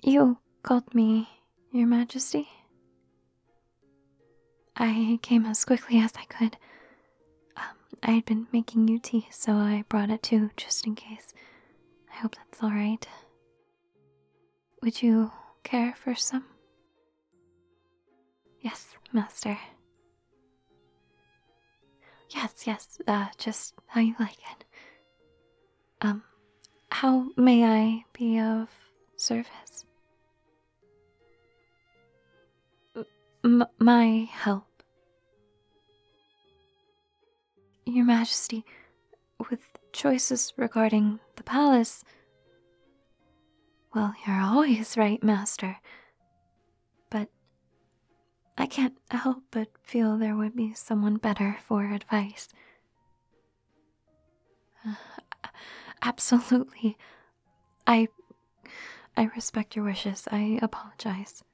You called me, Your Majesty? I came as quickly as I could. I had been making you tea, so I brought it too, just in case. I hope that's alright. Would you care for some? Yes, Master. Yes, just how you like it. How may I be of service? My help. Your Majesty, with choices regarding the palace. Well, you're always right, Master. But I can't help but feel there would be someone better for advice. Absolutely. I respect your wishes. I apologize.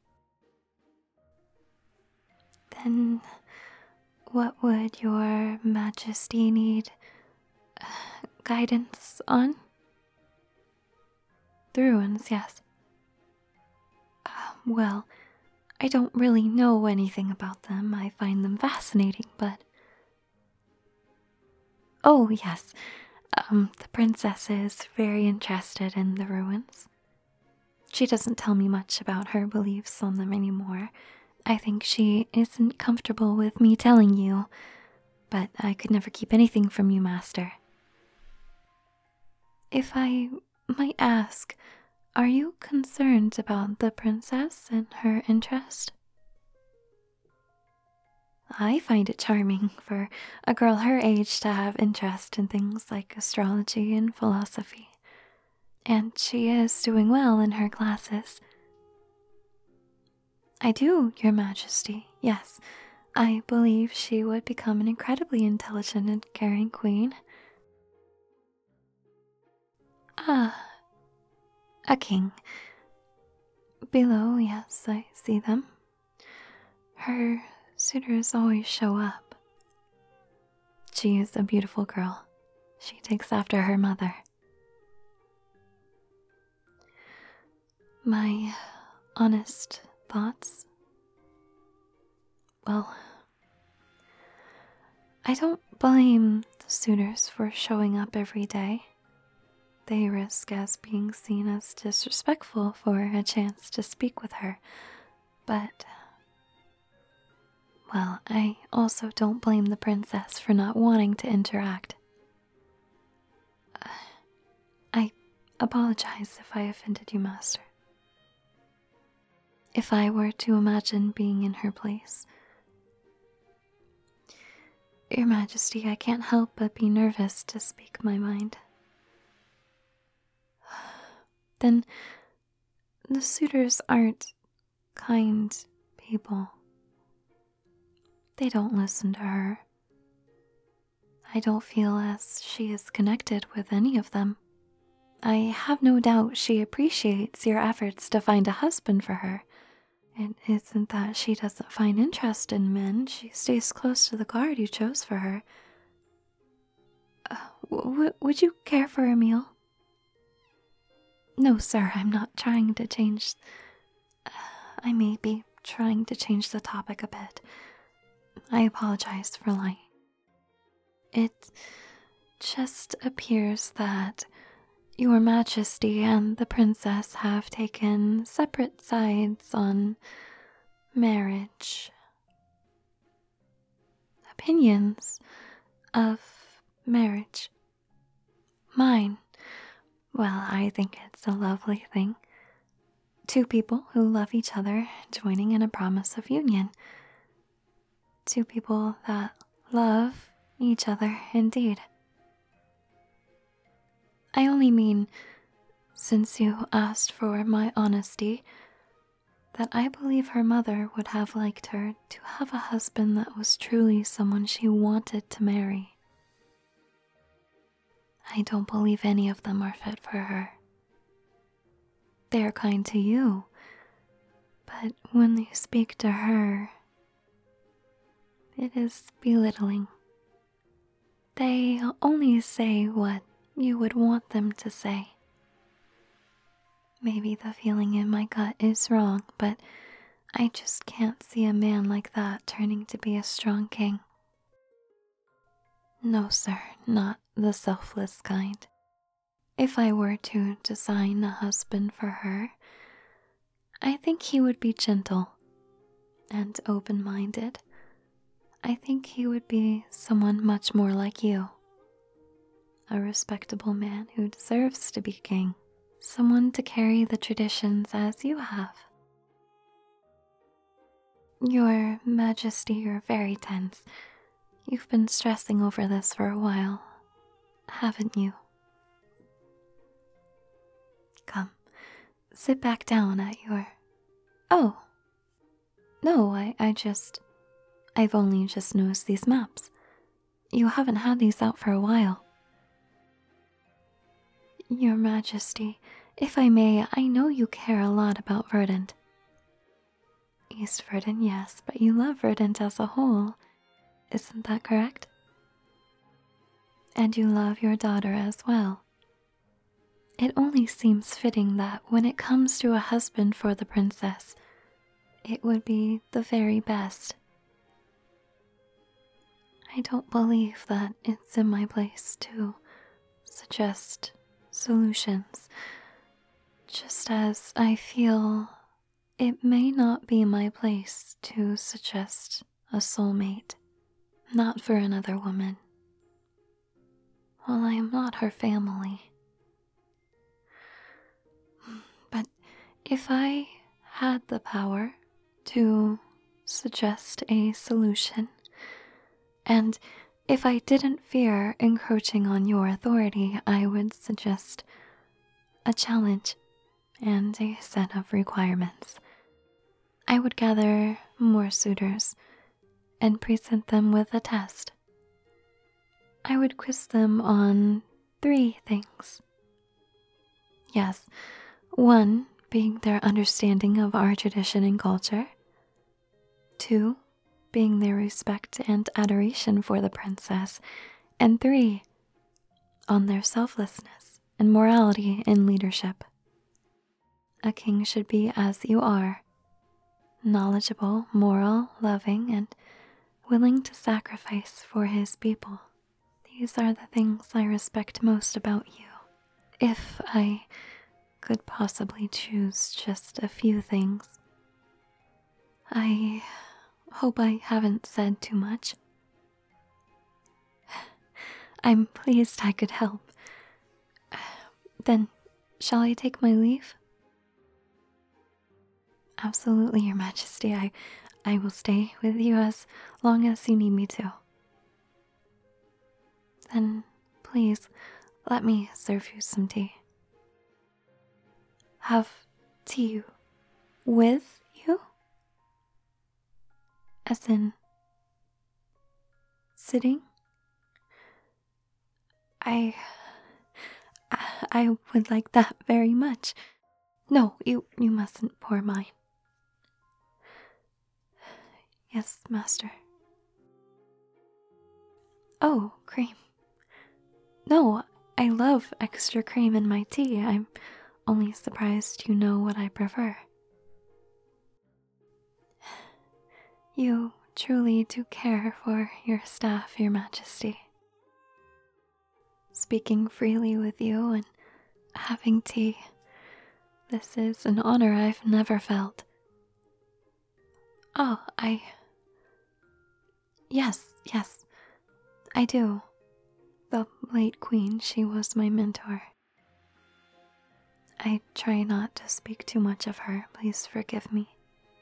Then what would your Majesty need guidance on? The ruins, yes. Well, I don't really know anything about them. I find them fascinating, but... Oh, yes. The princess is very interested in the ruins. She doesn't tell me much about her beliefs on them anymore. I think she isn't comfortable with me telling you, but I could never keep anything from you, Master. If I might ask, are you concerned about the princess and her interest? I find it charming for a girl her age to have interest in things like astrology and philosophy. And she is doing well in her classes. I do, Your Majesty, yes. I believe she would become an incredibly intelligent and caring queen. Ah, a king. Below, yes, I see them. Her suitors always show up. She is a beautiful girl. She takes after her mother. My honest thoughts? Well, I don't blame the suitors for showing up every day. They risk us being seen as disrespectful for a chance to speak with her, but... Well, I also don't blame the princess for not wanting to interact. I apologize if I offended you, Master. If I were to imagine being in her place... Your Majesty, I can't help but be nervous to speak my mind. Then the suitors aren't kind people. They don't listen to her. I don't feel as she is connected with any of them. I have no doubt she appreciates your efforts to find a husband for her. It isn't that she doesn't find interest in men, she stays close to the guard you chose for her. Would you care for a meal? No, sir, I'm not trying to change... I may be trying to change the topic a bit. I apologize for lying. It just appears that Your Majesty and the princess have taken separate sides on marriage. Opinions of marriage. Mine. Well, I think it's a lovely thing. Two people who love each other joining in a promise of union. Two people that love each other indeed. I only mean, since you asked for my honesty, that I believe her mother would have liked her to have a husband that was truly someone she wanted to marry. I don't believe any of them are fit for her. They are kind to you, but when they speak to her, it is belittling. They only say what you would want them to say. Maybe the feeling in my gut is wrong, but I just can't see a man like that turning to be a strong king. No, sir, not the selfless kind. If I were to design a husband for her, I think he would be gentle and open-minded. I think he would be someone much more like you. A respectable man who deserves to be king. Someone to carry the traditions as you have. Your Majesty, you're very tense. You've been stressing over this for a while, haven't you? Come, sit back down at your... Oh, no, I've only just noticed these maps. You haven't had these out for a while. Your Majesty, if I may, I know you care a lot about Verdant. East Verdant, yes, but you love Verdant as a whole. Isn't that correct? And you love your daughter as well. It only seems fitting that when it comes to a husband for the princess, it would be the very best. I don't believe that it's in my place to suggest solutions, just as I feel it may not be my place to suggest a soulmate, not for another woman. Well, I am not her family. But if I had the power to suggest a solution, and if I didn't fear encroaching on your authority, I would suggest a challenge and a set of requirements. I would gather more suitors and present them with a test. I would quiz them on 3 things. Yes, 1 being their understanding of our tradition and culture, 2 being their respect and adoration for the princess, and 3 on their selflessness and morality in leadership. A king should be as you are, knowledgeable, moral, loving, and willing to sacrifice for his people. These are the things I respect most about you. If I could possibly choose just a few things. I hope I haven't said too much. I'm pleased I could help. Then, shall I take my leave? Absolutely, Your Majesty. I will stay with you as long as you need me to. Then, please, let me serve you some tea. Have tea with you? As in, sitting? I would like that very much. No, you mustn't pour mine. Yes, master. Oh, cream. No, I love extra cream in my tea. I'm only surprised you know what I prefer. You truly do care for your staff, Your Majesty. Speaking freely with you and having tea, this is an honor I've never felt. Oh, Yes, I do. The late queen, she was my mentor. I try not to speak too much of her, please forgive me.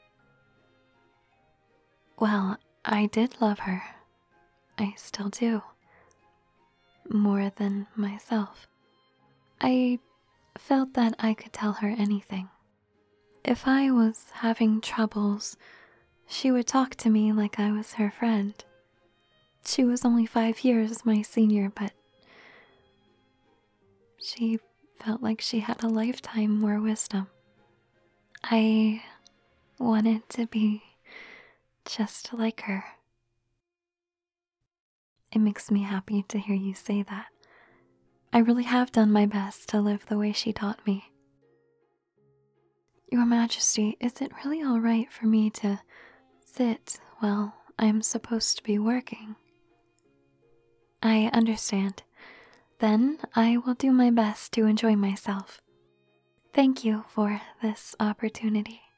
Well, I did love her. I still do. More than myself. I felt that I could tell her anything. If I was having troubles, she would talk to me like I was her friend. She was only 5 years my senior, but she felt like she had a lifetime more wisdom. I wanted to be just like her. It makes me happy to hear you say that. I really have done my best to live the way she taught me. Your Majesty, is it really alright for me to sit while I'm supposed to be working? I understand. Then I will do my best to enjoy myself. Thank you for this opportunity.